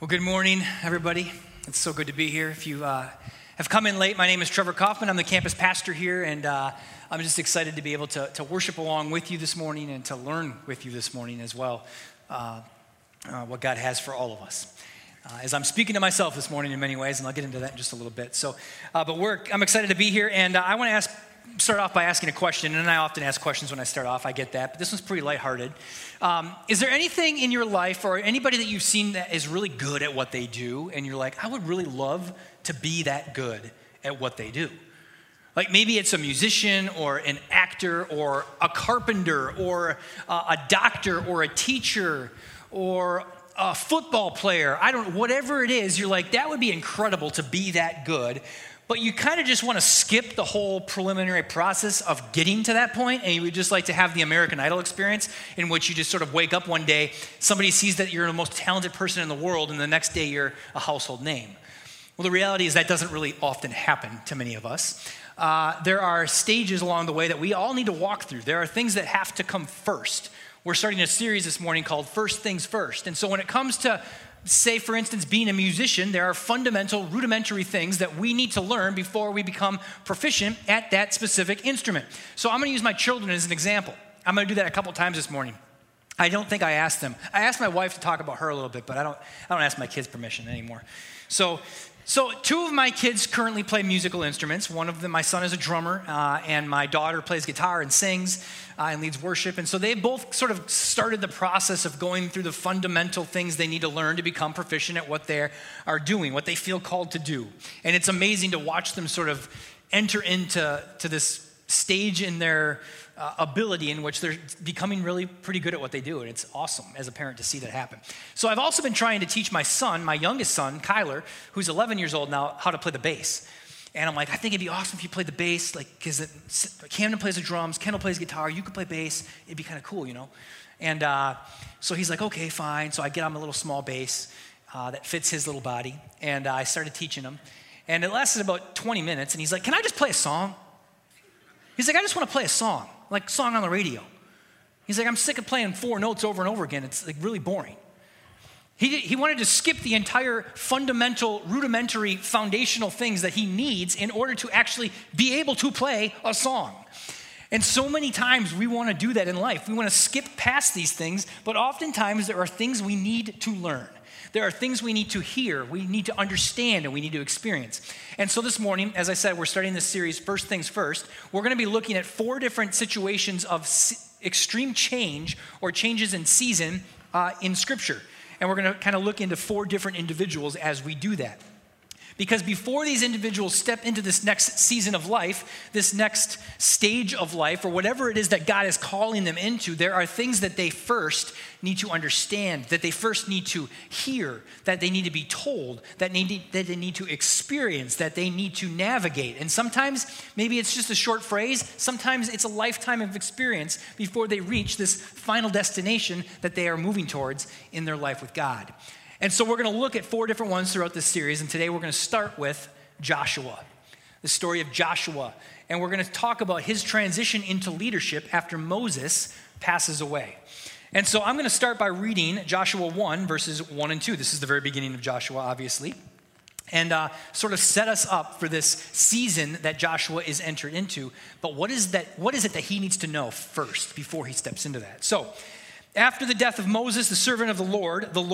Well, good morning, everybody. It's so good to be here. If you have come in late, my name is Trevor Kaufman. I'm the campus pastor here, and I'm just excited to be able to worship along with you this morning and to learn with you this morning as well what God has for all of us. As I'm speaking to myself this morning in many ways, and I'll get into that in just a little bit. I'm excited to be here, and I want to start off by asking a question, and I often ask questions when I start off, I get that, but this one's pretty lighthearted. Is there anything in your life or anybody that you've seen that is really good at what they do, and you're like, I would really love to be that good at what they do? Like maybe it's a musician or an actor or a carpenter or a doctor or a teacher or a football player. Whatever it is, you're like, that would be incredible to be that good. But you kind of just want to skip the whole preliminary process of getting to that point, and you would just like to have the American Idol experience in which you just sort of wake up one day, somebody sees that you're the most talented person in the world, and the next day you're a household name. Well, the reality is that doesn't really often happen to many of us. There are stages along the way that we all need to walk through. There are things that have to come first. We're starting a series this morning called First Things First. And so when it comes to, say, for instance, being a musician, there are fundamental, rudimentary things that we need to learn before we become proficient at that specific instrument. So I'm going to use my children as an example. I'm going to do that a couple times this morning. I don't think I asked them. I asked my wife to talk about her a little bit, but I don't ask my kids permission anymore. So two of my kids currently play musical instruments. One of them, my son, is a drummer, and my daughter plays guitar and sings and leads worship. And so they both sort of started the process of going through the fundamental things they need to learn to become proficient at what they are doing, what they feel called to do. And it's amazing to watch them sort of enter into this stage in their ability in which they're becoming really pretty good at what they do. And it's awesome as a parent to see that happen. So I've also been trying to teach my son, my youngest son, Kyler, who's 11 years old now, how to play the bass. And I'm like, I think it'd be awesome if you played the bass, like, because Camden plays the drums, Kendall plays guitar, you could play bass. It'd be kind of cool, you know? And so he's like, okay, fine. So I get him a little small bass that fits his little body. And I started teaching him. And it lasted about 20 minutes. And he's like, can I just play a song? He's like, I just want to play a song, like song on the radio. He's like, I'm sick of playing four notes over and over again. It's like really boring. He wanted to skip the entire fundamental, rudimentary, foundational things that he needs in order to actually be able to play a song. And so many times we want to do that in life. We want to skip past these things, but oftentimes there are things we need to learn. There are things we need to hear, we need to understand, and we need to experience. And so this morning, as I said, we're starting this series, First Things First. We're going to be looking at 4 different situations of extreme change or changes in season in Scripture. And we're going to kind of look into 4 different individuals as we do that. Because before these individuals step into this next season of life, this next stage of life, or whatever it is that God is calling them into, there are things that they first need to understand, that they first need to hear, that they need to be told, that they need to experience, that they need to navigate. And sometimes maybe it's just a short phrase, sometimes it's a lifetime of experience before they reach this final destination that they are moving towards in their life with God. And so we're going to look at 4 different ones throughout this series, and today we're going to start with Joshua, the story of Joshua. And we're going to talk about his transition into leadership after Moses passes away. And so I'm going to start by reading Joshua 1, verses 1 and 2. This is the very beginning of Joshua, obviously, and sort of set us up for this season that Joshua is entered into. But what is it that he needs to know first before he steps into that? So after the death of Moses, the servant of the Lord, the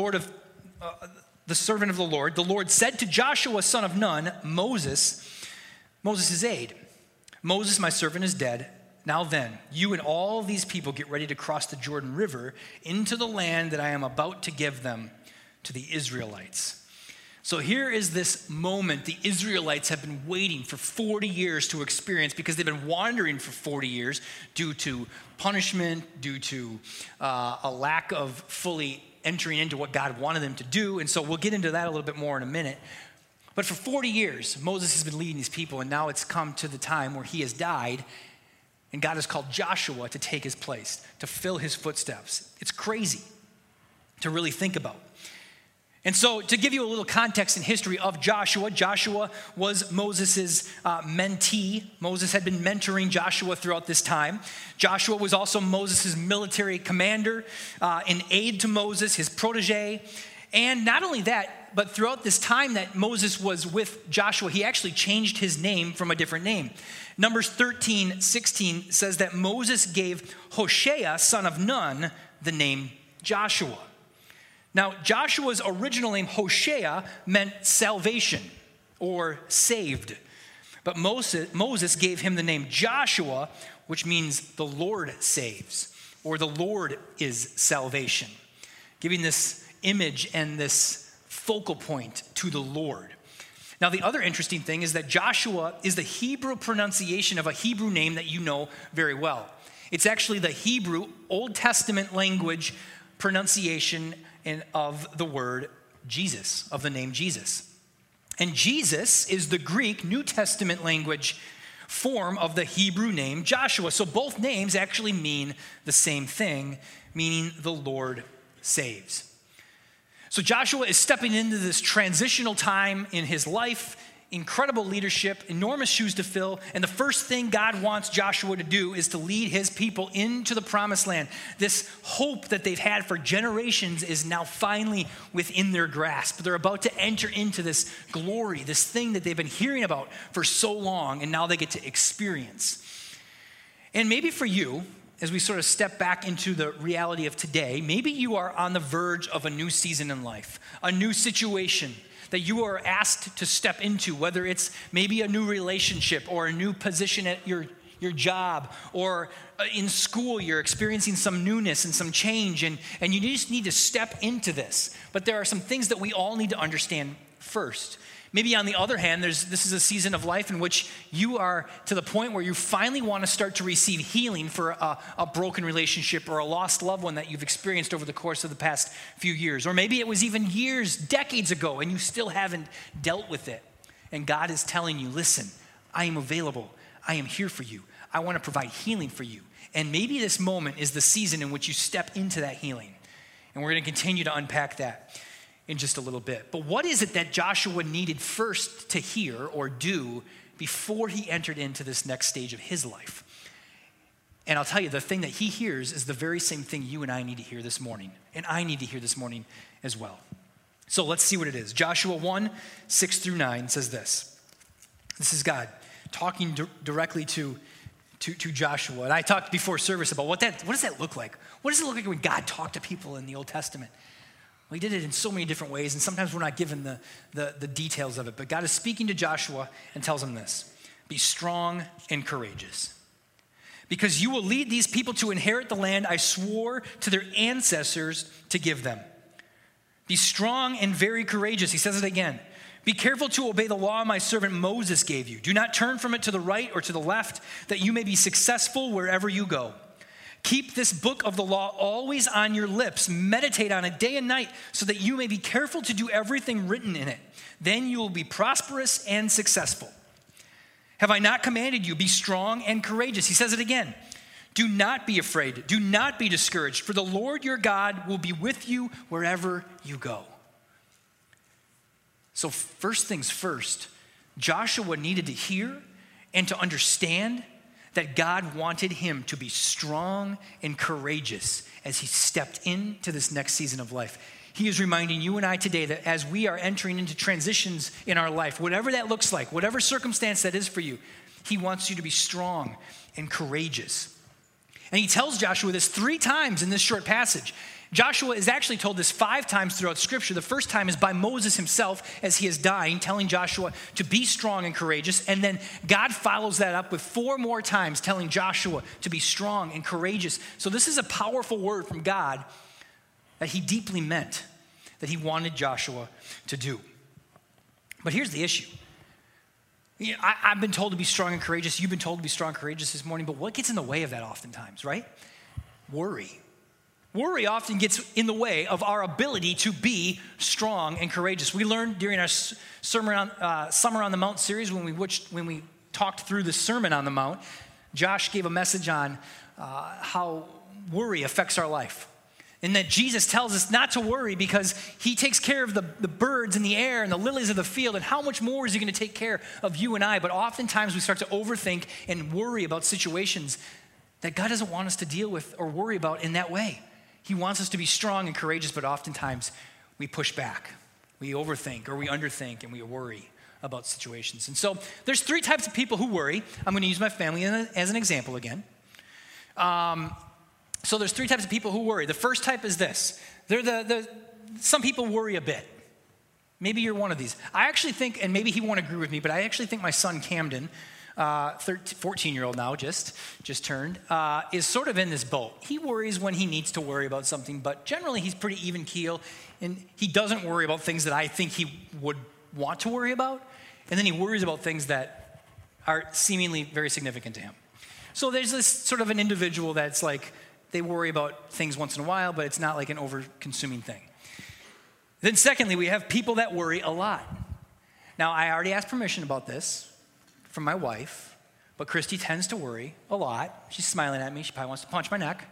Lord said to Joshua, son of Nun, Moses' aide, Moses, my servant, is dead. Now then, you and all these people get ready to cross the Jordan River into the land that I am about to give them to the Israelites. So here is this moment the Israelites have been waiting for 40 years to experience because they've been wandering for 40 years due to punishment, due to a lack of fully entering into what God wanted them to do. And so we'll get into that a little bit more in a minute. But for 40 years, Moses has been leading these people, and now it's come to the time where he has died, and God has called Joshua to take his place, to fill his footsteps. It's crazy to really think about. And so to give you a little context and history of Joshua, Joshua was Moses' mentee. Moses had been mentoring Joshua throughout this time. Joshua was also Moses' military commander, an aide to Moses, his protege. And not only that, but throughout this time that Moses was with Joshua, he actually changed his name from a different name. Numbers 13:16 says that Moses gave Hoshea, son of Nun, the name Joshua. Now, Joshua's original name, Hoshea, meant salvation or saved. But Moses gave him the name Joshua, which means the Lord saves, or the Lord is salvation, giving this image and this focal point to the Lord. Now, the other interesting thing is that Joshua is the Hebrew pronunciation of a Hebrew name that you know very well. It's actually the Hebrew Old Testament language pronunciation of the word Jesus, of the name Jesus. And Jesus is the Greek New Testament language form of the Hebrew name Joshua. So both names actually mean the same thing, meaning the Lord saves. So Joshua is stepping into this transitional time in his life, incredible leadership, enormous shoes to fill, and the first thing God wants Joshua to do is to lead his people into the promised land. This hope that they've had for generations is now finally within their grasp. They're about to enter into this glory, this thing that they've been hearing about for so long, and now they get to experience. And maybe for you, as we sort of step back into the reality of today, maybe you are on the verge of a new season in life, a new situation that you are asked to step into, whether it's maybe a new relationship or a new position at your job, or in school you're experiencing some newness and some change, and you just need to step into this. But there are some things that we all need to understand first. Maybe on the other hand, this is a season of life in which you are to the point where you finally want to start to receive healing for a broken relationship or a lost loved one that you've experienced over the course of the past few years. Or maybe it was even years, decades ago, and you still haven't dealt with it. And God is telling you, listen, I am available. I am here for you. I want to provide healing for you. And maybe this moment is the season in which you step into that healing. And we're going to continue to unpack that in just a little bit. But what is it that Joshua needed first to hear or do before he entered into this next stage of his life? And I'll tell you, the thing that he hears is the very same thing you and I need to hear this morning. And I need to hear this morning as well. So let's see what it is. Joshua 1:6-9 says this. This is God talking directly to Joshua. And I talked before service about what does that look like? What does it look like when God talked to people in the Old Testament? Well, he did it in so many different ways, and sometimes we're not given the details of it. But God is speaking to Joshua and tells him this: be strong and courageous, because you will lead these people to inherit the land I swore to their ancestors to give them. Be strong and very courageous. He says it again. Be careful to obey the law my servant Moses gave you. Do not turn from it to the right or to the left, that you may be successful wherever you go. Keep this book of the law always on your lips. Meditate on it day and night so that you may be careful to do everything written in it. Then you will be prosperous and successful. Have I not commanded you? Be strong and courageous. He says it again. Do not be afraid. Do not be discouraged, for the Lord your God will be with you wherever you go. So first things first, Joshua needed to hear and to understand that God wanted him to be strong and courageous as he stepped into this next season of life. He is reminding you and I today that as we are entering into transitions in our life, whatever that looks like, whatever circumstance that is for you, he wants you to be strong and courageous. And he tells Joshua this 3 times in this short passage. Joshua is actually told this 5 times throughout Scripture. The first time is by Moses himself as he is dying, telling Joshua to be strong and courageous. And then God follows that up with 4 more times telling Joshua to be strong and courageous. So this is a powerful word from God that he deeply meant, that he wanted Joshua to do. But here's the issue. You know, I've been told to be strong and courageous. You've been told to be strong and courageous this morning. But what gets in the way of that oftentimes, right? Worry. Worry often gets in the way of our ability to be strong and courageous. We learned during our Summer on the Mount series when we talked through the Sermon on the Mount, Josh gave a message on how worry affects our life. And that Jesus tells us not to worry because he takes care of the birds in the air and the lilies of the field, and how much more is he going to take care of you and I? But oftentimes we start to overthink and worry about situations that God doesn't want us to deal with or worry about in that way. He wants us to be strong and courageous, but oftentimes we push back, we overthink, or we underthink, and we worry about situations. And so there's three types of people who worry. I'm going to use my family as an example again. So there's three types of people who worry. The first type is this. Some people worry a bit. Maybe you're one of these. I actually think, and maybe he won't agree with me, but I actually think my son Camden, 14-year-old now, just turned, is sort of in this boat. He worries when he needs to worry about something, but generally he's pretty even keel, and he doesn't worry about things that I think he would want to worry about, and then he worries about things that are seemingly very significant to him. So there's this sort of an individual that's like, they worry about things once in a while, but it's not like an over-consuming thing. Then secondly, we have people that worry a lot. Now, I already asked permission about this from my wife, but Christy tends to worry a lot. She's smiling at me. She probably wants to punch my neck.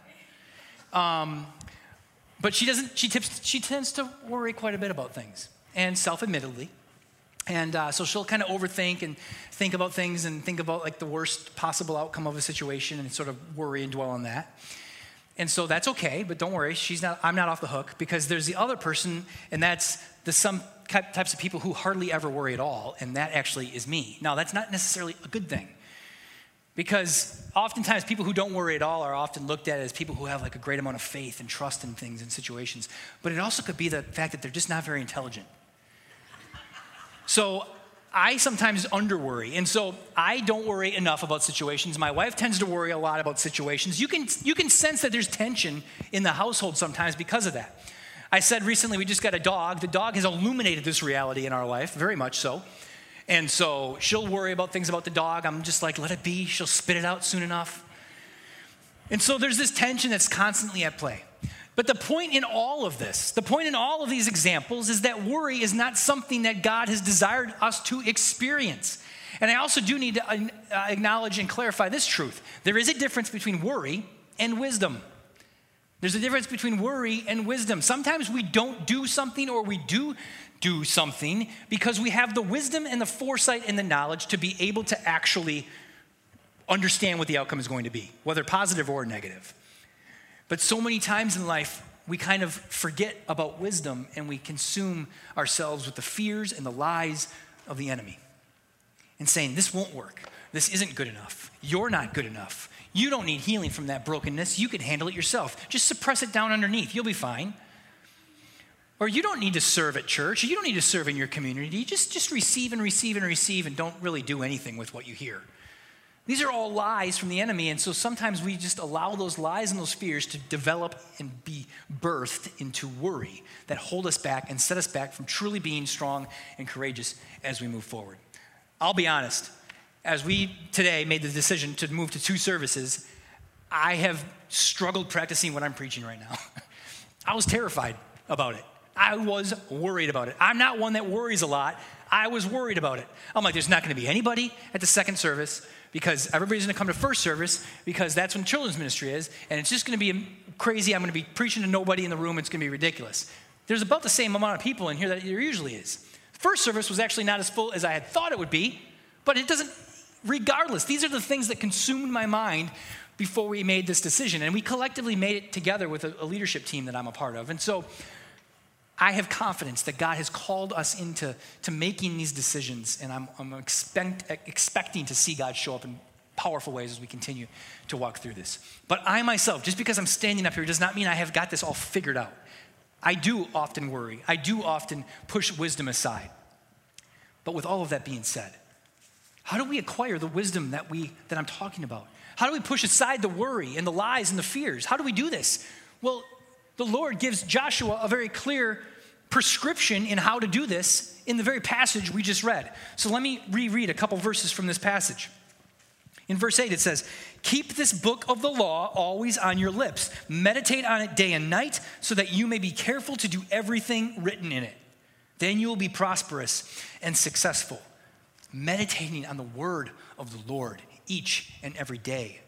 But she tends to worry quite a bit about things, and self-admittedly. And so she'll kind of overthink and think about things and think about like the worst possible outcome of a situation and sort of worry and dwell on that. And so that's okay, but don't worry, I'm not off the hook, because there's the other person, and that's some types of people who hardly ever worry at all, and that actually is me. Now, that's not necessarily a good thing, because oftentimes people who don't worry at all are often looked at as people who have like a great amount of faith and trust in things and situations, but it also could be the fact that they're just not very intelligent. So I sometimes under-worry, and so I don't worry enough about situations. My wife tends to worry a lot about situations. You can sense that there's tension in the household sometimes because of that. I said recently we just got a dog. The dog has illuminated this reality in our life, very much so. And so she'll worry about things about the dog. I'm just like, let it be. She'll spit it out soon enough. And so there's this tension that's constantly at play. But the point in all of this, the point in all of these examples is that worry is not something that God has desired us to experience. And I also do need to acknowledge and clarify this truth. There is a difference between worry and wisdom. There's a difference between worry and wisdom. Sometimes we don't do something, or we do something because we have the wisdom and the foresight and the knowledge to be able to actually understand what the outcome is going to be, whether positive or negative. But so many times in life, we kind of forget about wisdom, and we consume ourselves with the fears and the lies of the enemy and saying, this won't work. This isn't good enough. You're not good enough. You don't need healing from that brokenness. You can handle it yourself. Just suppress it down underneath. You'll be fine. Or you don't need to serve at church. You don't need to serve in your community. Just receive and receive and receive, and don't really do anything with what you hear. These are all lies from the enemy, and so sometimes we just allow those lies and those fears to develop and be birthed into worry that hold us back and set us back from truly being strong and courageous as we move forward. I'll be honest, as we today made the decision to move to 2 services, I have struggled practicing what I'm preaching right now. I was terrified about it. I was worried about it. I'm not one that worries a lot. I was worried about it. I'm like, there's not going to be anybody at the second service, because everybody's going to come to first service, because that's when children's ministry is, and it's just going to be crazy. I'm going to be preaching to nobody in the room. It's going to be ridiculous. There's about the same amount of people in here that there usually is. First service was actually not as full as I had thought it would be, but it doesn't, regardless, these are the things that consumed my mind before we made this decision, and we collectively made it together with a leadership team that I'm a part of. And so I have confidence that God has called us into making these decisions, and I'm expecting to see God show up in powerful ways as we continue to walk through this. But I myself, just because I'm standing up here, does not mean I have got this all figured out. I do often worry. I do often push wisdom aside. But with all of that being said, how do we acquire the wisdom that I'm talking about? How do we push aside the worry and the lies and the fears? How do we do this? Well, the Lord gives Joshua a very clear prescription in how to do this in the very passage we just read. So let me reread a couple verses from this passage. In verse 8 it says, "Keep this book of the law always on your lips. Meditate on it day and night so that you may be careful to do everything written in it. Then you will be prosperous and successful." Meditating on the word of the Lord each and every day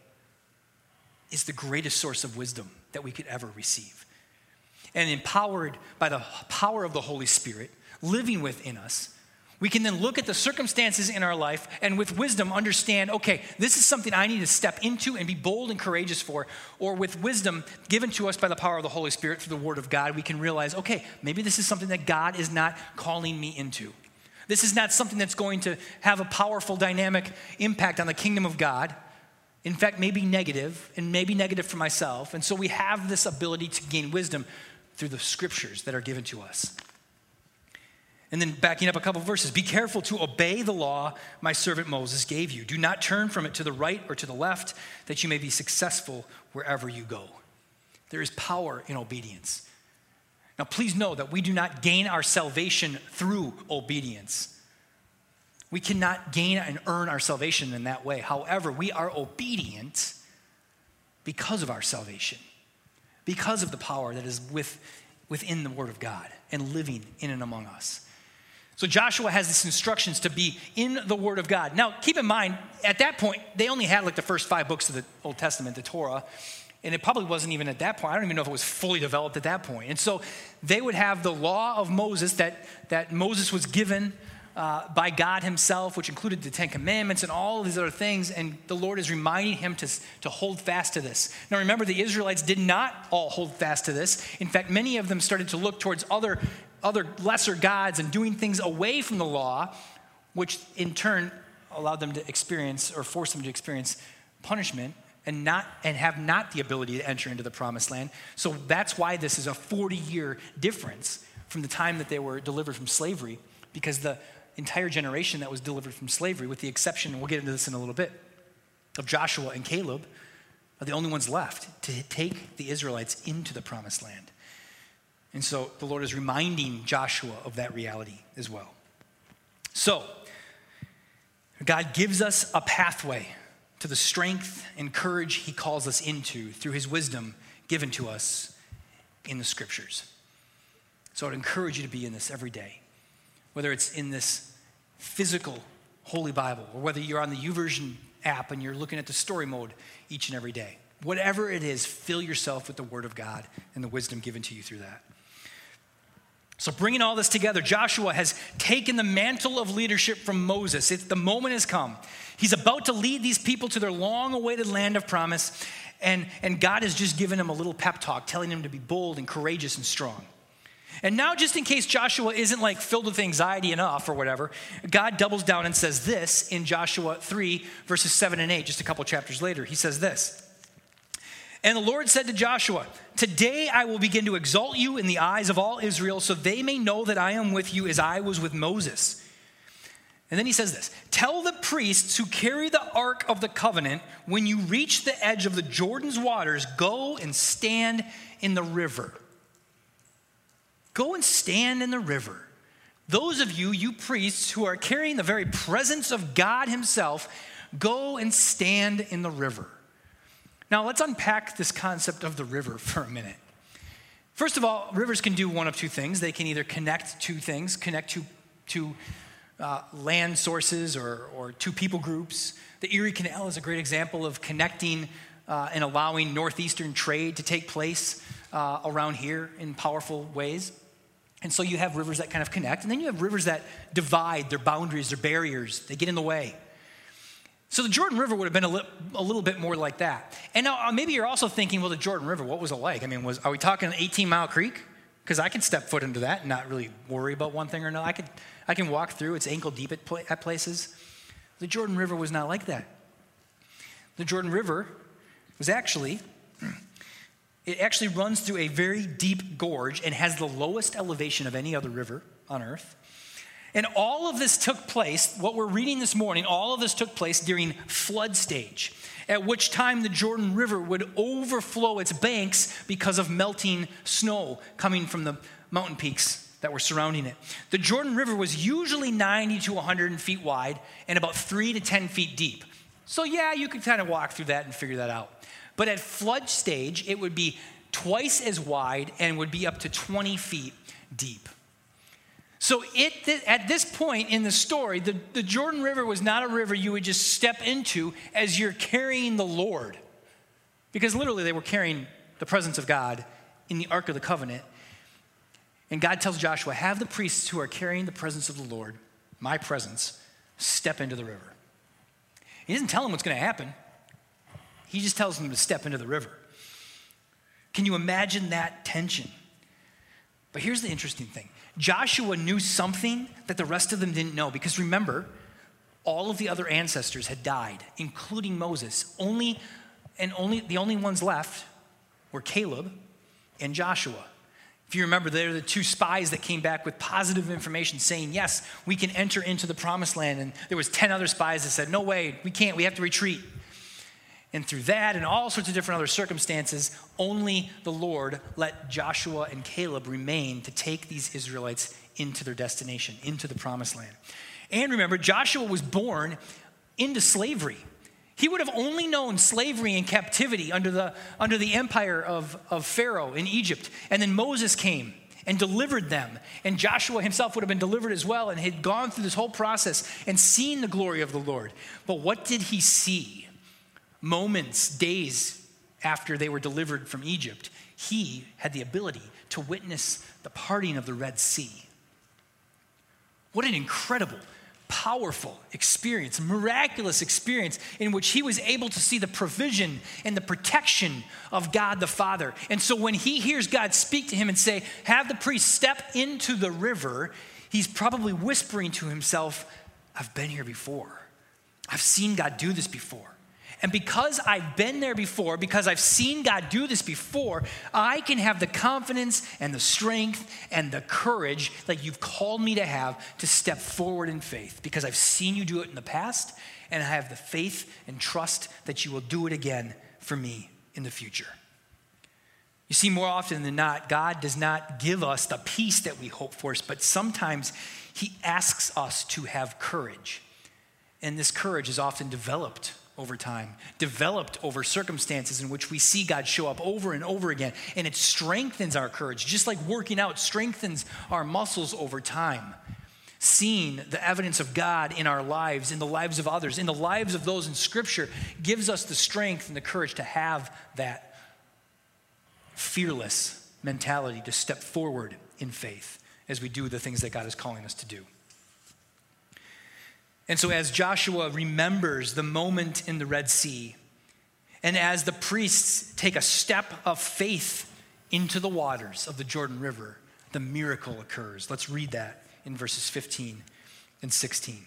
is the greatest source of wisdom that we could ever receive. And empowered by the power of the Holy Spirit living within us, We can then look at the circumstances in our life and with wisdom understand, okay, this is something I need to step into and be bold and courageous for. Or with wisdom given to us by the power of the Holy Spirit through the Word of God, we can realize, okay, maybe this is something that God is not calling me into. This is not something that's going to have a powerful dynamic impact on the kingdom of God. In fact, maybe negative, and maybe negative for myself. And so we have this ability to gain wisdom through the scriptures that are given to us. And then backing up a couple verses, be careful to obey the law my servant Moses gave you. Do not turn from it to the right or to the left, that you may be successful wherever you go. There is power in obedience. Now, please know that we do not gain our salvation through obedience. We cannot gain and earn our salvation in that way. However, we are obedient because of our salvation, because of the power that is within the Word of God and living in and among us. So Joshua has these instructions to be in the Word of God. Now, keep in mind, at that point, they only had like the first 5 books of the Old Testament, the Torah, and it probably wasn't even at that point. I don't even know if it was fully developed at that point. And so they would have the law of Moses that Moses was given by God himself, which included the 10 Commandments and all of these other things, and the Lord is reminding him to hold fast to this. Now remember, the Israelites did not all hold fast to this. In fact, many of them started to look towards other lesser gods and doing things away from the law, which in turn allowed them to experience or forced them to experience punishment and have not the ability to enter into the promised land. So that's why this is a 40-year difference from the time that they were delivered from slavery, because the entire generation that was delivered from slavery, with the exception, and we'll get into this in a little bit, of Joshua and Caleb, are the only ones left to take the Israelites into the promised land. And so the Lord is reminding Joshua of that reality as well. So God gives us a pathway to the strength and courage he calls us into through his wisdom given to us in the scriptures. So I'd encourage you to be in this every day, whether it's in this physical Holy Bible or whether you're on the YouVersion app and you're looking at the story mode each and every day. Whatever it is, fill yourself with the Word of God and the wisdom given to you through that. So bringing all this together, Joshua has taken the mantle of leadership from Moses. The moment has come. He's about to lead these people to their long-awaited land of promise, and God has just given him a little pep talk, telling him to be bold and courageous and strong. And now, just in case Joshua isn't like filled with anxiety enough or whatever, God doubles down and says this in Joshua 3, verses 7 and 8, just a couple chapters later. He says this, "And the Lord said to Joshua, 'Today I will begin to exalt you in the eyes of all Israel, so they may know that I am with you as I was with Moses.'" And then he says this, "Tell the priests who carry the ark of the covenant, when you reach the edge of the Jordan's waters, go and stand in the river." Go and stand in the river. Those of you, you priests, who are carrying the very presence of God himself, go and stand in the river. Now, let's unpack this concept of the river for a minute. First of all, rivers can do one of two things. They can either connect to things, connect to land sources or to people groups. The Erie Canal is a great example of connecting and allowing northeastern trade to take place around here in powerful ways. And so you have rivers that kind of connect, and then you have rivers that divide, their boundaries, their barriers, they get in the way. So the Jordan River would have been a little bit more like that. And now maybe you're also thinking, well, the Jordan River, what was it like? I mean, are we talking an 18-mile creek? Because I can step foot into that and not really worry about one thing or another. I can walk through. It's ankle deep at places. The Jordan River was not like that. The Jordan River was actually runs through a very deep gorge and has the lowest elevation of any other river on earth. And all of this took place, what we're reading this morning, all of this took place during flood stage, at which time the Jordan River would overflow its banks because of melting snow coming from the mountain peaks that were surrounding it. The Jordan River was usually 90 to 100 feet wide and about 3 to 10 feet deep. So yeah, you could kind of walk through that and figure that out. But at flood stage, it would be twice as wide and would be up to 20 feet deep. So at this point in the story, the Jordan River was not a river you would just step into as you're carrying the Lord. Because literally they were carrying the presence of God in the Ark of the Covenant. And God tells Joshua, have the priests who are carrying the presence of the Lord my presence, step into the river. He doesn't tell them what's going to happen. He just tells them to step into the river. Can you imagine that tension? But here's the interesting thing. Joshua knew something that the rest of them didn't know, because remember, all of the other ancestors had died, including Moses. The only ones left were Caleb and Joshua. If you remember, they're the two spies that came back with positive information saying, yes, we can enter into the promised land. And there was 10 other spies that said, no way, we can't, we have to retreat. And through that and all sorts of different other circumstances, only the Lord let Joshua and Caleb remain to take these Israelites into their destination, into the promised land. And remember, Joshua was born into slavery. He would have only known slavery and captivity under the empire of Pharaoh in Egypt. And then Moses came and delivered them. And Joshua himself would have been delivered as well and had gone through this whole process and seen the glory of the Lord. But what did he see? Moments, days after they were delivered from Egypt, he had the ability to witness the parting of the Red Sea. What an incredible, powerful experience, miraculous experience in which he was able to see the provision and the protection of God the Father. And so when he hears God speak to him and say, have the priest step into the river, he's probably whispering to himself, I've been here before. I've seen God do this before. And because I've been there before, because I've seen God do this before, I can have the confidence and the strength and the courage that you've called me to have to step forward in faith, because I've seen you do it in the past, and I have the faith and trust that you will do it again for me in the future. You see, more often than not, God does not give us the peace that we hope for, but sometimes he asks us to have courage. And this courage is often developed over time, developed over circumstances in which we see God show up over and over again, and it strengthens our courage, just like working out strengthens our muscles over time. Seeing the evidence of God in our lives, in the lives of others, in the lives of those in Scripture, gives us the strength and the courage to have that fearless mentality to step forward in faith as we do the things that God is calling us to do. And so as Joshua remembers the moment in the Red Sea, and as the priests take a step of faith into the waters of the Jordan River, the miracle occurs. Let's read that in verses 15 and 16.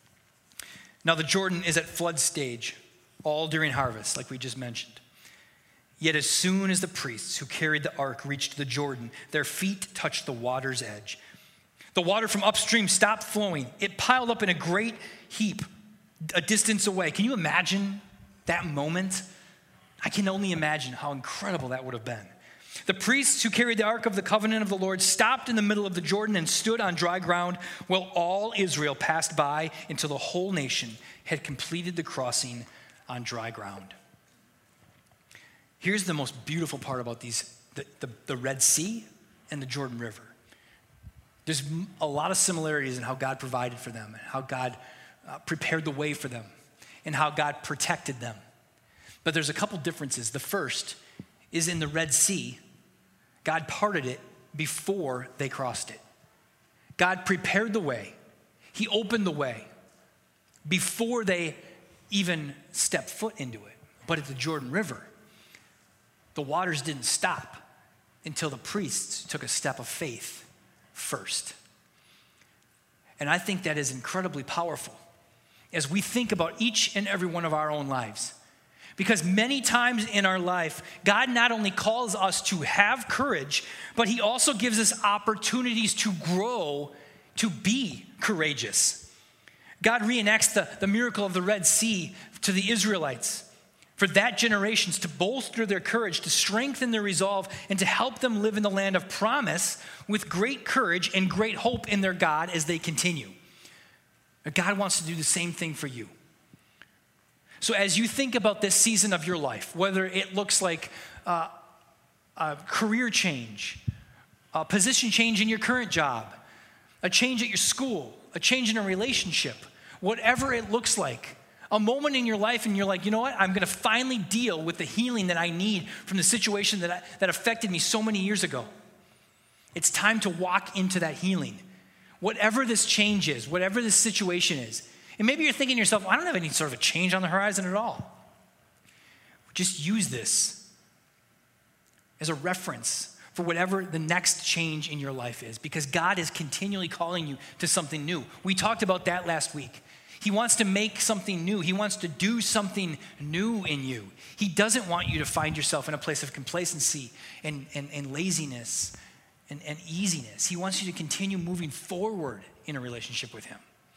Now the Jordan is at flood stage, all during harvest, like we just mentioned. Yet as soon as the priests who carried the ark reached the Jordan, their feet touched the water's edge. The water from upstream stopped flowing. It piled up in a great heap a distance away. Can you imagine that moment? I can only imagine how incredible that would have been. The priests who carried the ark of the covenant of the Lord stopped in the middle of the Jordan and stood on dry ground while all Israel passed by until the whole nation had completed the crossing on dry ground. Here's the most beautiful part about the Red Sea and the Jordan River. There's a lot of similarities in how God provided for them, and how God prepared the way for them, and how God protected them. But there's a couple differences. The first is in the Red Sea, God parted it before they crossed it. God prepared the way. He opened the way before they even stepped foot into it. But at the Jordan River, the waters didn't stop until the priests took a step of faith first. And I think that is incredibly powerful as we think about each and every one of our own lives. Because many times in our life, God not only calls us to have courage, but he also gives us opportunities to grow, to be courageous. God reenacts the miracle of the Red Sea to the Israelites, for that generation to bolster their courage, to strengthen their resolve, and to help them live in the land of promise with great courage and great hope in their God as they continue. But God wants to do the same thing for you. So as you think about this season of your life, whether it looks like a career change, a position change in your current job, a change at your school, a change in a relationship, whatever it looks like, a moment in your life and you're like, you know what? I'm going to finally deal with the healing that I need from the situation that affected me so many years ago. It's time to walk into that healing. whatever this change is, whatever this situation is. And maybe you're thinking to yourself, I don't have any sort of a change on the horizon at all. Just use this as a reference for whatever the next change in your life is, because God is continually calling you to something new. We talked about that last week. He wants to make something new. He wants to do something new in you. He doesn't want you to find yourself in a place of complacency and laziness and easiness. He wants you to continue moving forward in a relationship with him.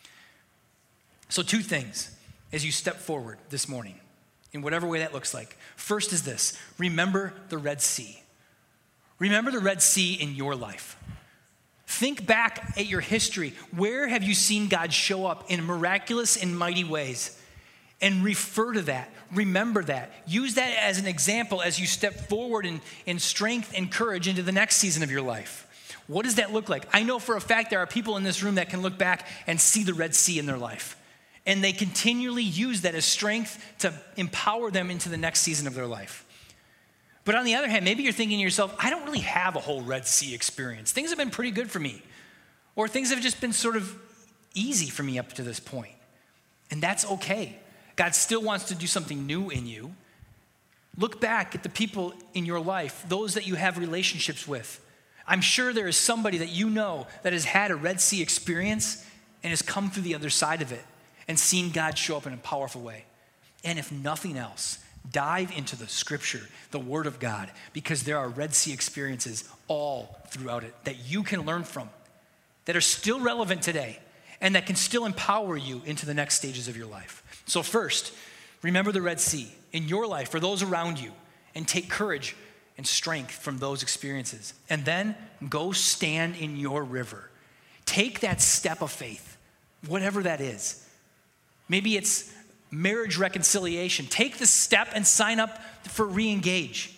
So 2 things as you step forward this morning, in whatever way that looks like. First is this: remember the Red Sea. Remember the Red Sea in your life. Think back at your history. Where have you seen God show up in miraculous and mighty ways? And refer to that. Remember that. Use that as an example as you step forward in strength and courage into the next season of your life. What does that look like? I know for a fact there are people in this room that can look back and see the Red Sea in their life. And they continually use that as strength to empower them into the next season of their life. But on the other hand, maybe you're thinking to yourself, I don't really have a whole Red Sea experience. Things have been pretty good for me. Or things have just been sort of easy for me up to this point. And that's okay. God still wants to do something new in you. Look back at the people in your life, those that you have relationships with. I'm sure there is somebody that you know that has had a Red Sea experience and has come through the other side of it and seen God show up in a powerful way. And if nothing else, dive into the scripture, the word of God, because there are Red Sea experiences all throughout it that you can learn from, that are still relevant today, and that can still empower you into the next stages of your life. So first, remember the Red Sea in your life for those around you, and take courage and strength from those experiences. And then go stand in your river. Take that step of faith, whatever that is. Maybe it's marriage reconciliation. Take the step and sign up for re-engage.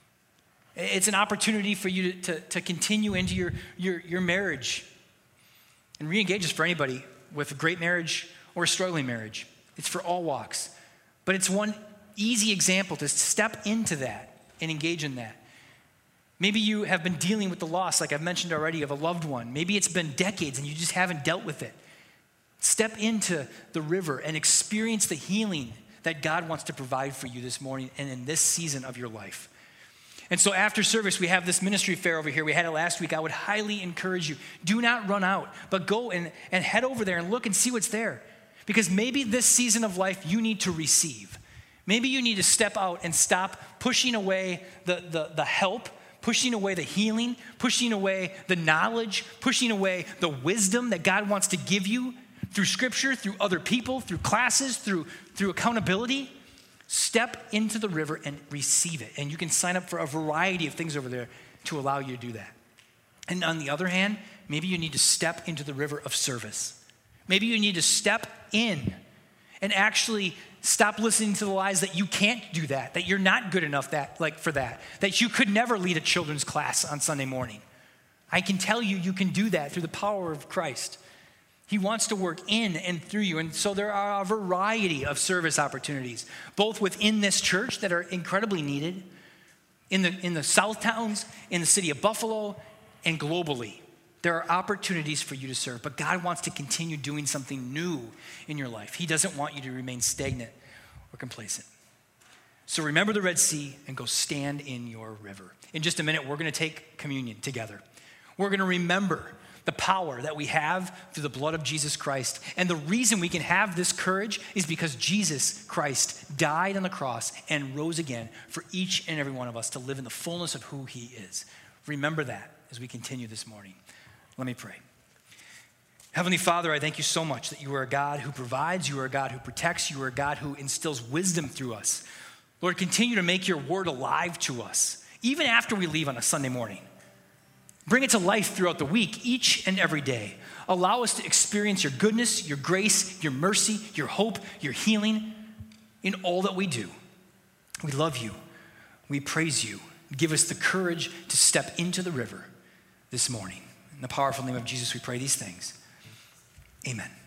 It's an opportunity for you to continue into your marriage. And re-engage is for anybody with a great marriage or a struggling marriage. It's for all walks. But it's one easy example to step into that and engage in that. Maybe you have been dealing with the loss, like I've mentioned already, of a loved one. Maybe it's been decades and you just haven't dealt with it. Step into the river and experience the healing that God wants to provide for you this morning and in this season of your life. And so after service, we have this ministry fair over here. We had it last week. I would highly encourage you, do not run out, but go and head over there and look and see what's there. Because maybe this season of life you need to receive. Maybe you need to step out and stop pushing away the help, pushing away the healing, pushing away the knowledge, pushing away the wisdom that God wants to give you through scripture, through other people, through classes, through accountability. Step into the river and receive it. And you can sign up for a variety of things over there to allow you to do that. And on the other hand, maybe you need to step into the river of service. Maybe you need to step in and actually stop listening to the lies that you can't do that you're not good enough for that you could never lead a children's class on Sunday morning. I can tell you can do that through the power of Christ. He wants to work in and through you. And so there are a variety of service opportunities, both within this church that are incredibly needed, in the South Towns, in the city of Buffalo, and globally. There are opportunities for you to serve, but God wants to continue doing something new in your life. He doesn't want you to remain stagnant or complacent. So remember the Red Sea and go stand in your river. In just a minute, we're going to take communion together. We're going to remember the power that we have through the blood of Jesus Christ. And the reason we can have this courage is because Jesus Christ died on the cross and rose again for each and every one of us to live in the fullness of who he is. Remember that as we continue this morning. Let me pray. Heavenly Father, I thank you so much that you are a God who provides, you are a God who protects, you are a God who instills wisdom through us. Lord, continue to make your word alive to us, even after we leave on a Sunday morning. Bring it to life throughout the week, each and every day. Allow us to experience your goodness, your grace, your mercy, your hope, your healing in all that we do. We love you. We praise you. Give us the courage to step into the river this morning. In the powerful name of Jesus, we pray these things. Amen.